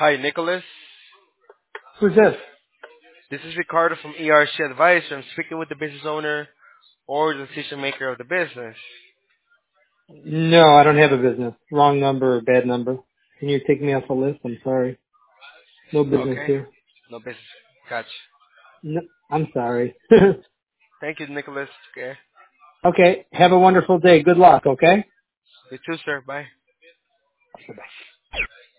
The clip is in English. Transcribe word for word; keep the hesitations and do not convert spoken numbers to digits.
Hi, Nicholas. Who's this? This is Ricardo from E R C Advisor. I'm speaking with the business owner or the decision maker of the business. No, I don't have a business. Wrong number or bad number. Can you take me off the list? I'm sorry. No business Okay. here. No business. Gotcha. No, I'm sorry. Thank you, Nicholas. Okay. Okay. Have a wonderful day. Good luck, okay? You too, sir. Bye.